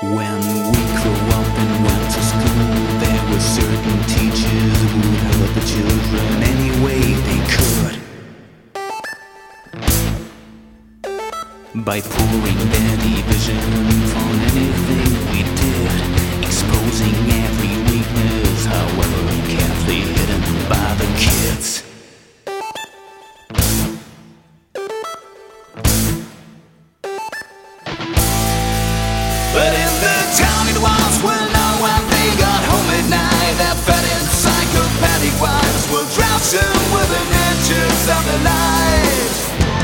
When we grew up and went to school, there were certain teachers who helped the children any way they could, by pouring their division on anything we did, exposing every weakness, however carefully hidden by the kids. But in the town it was well known when they got home at night, their fat and psychopathic wives will drown them within inches of their lives.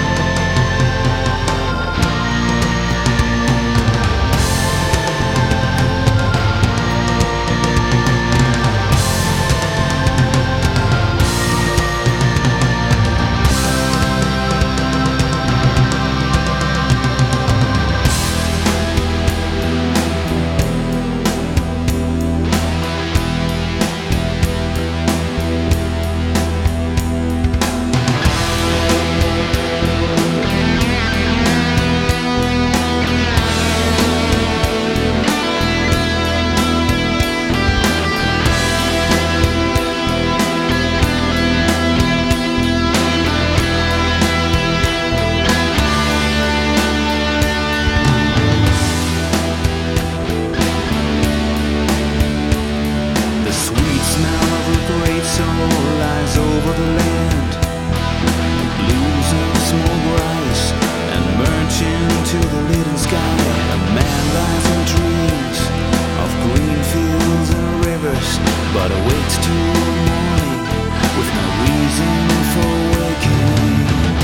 Over the land, blues and small rice, and merge into the leaden sky. A man lies and dreams of green fields and rivers, but awakes to morning with no reason for waking.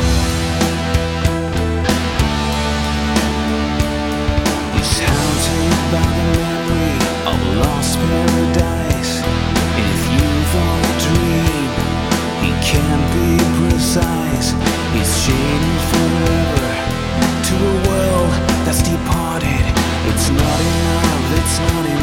He's haunted by the memory of a lost paradise. If you've on a dream, he can't be precise. He's chained forever to a world that's departed. It's not enough, it's not enough.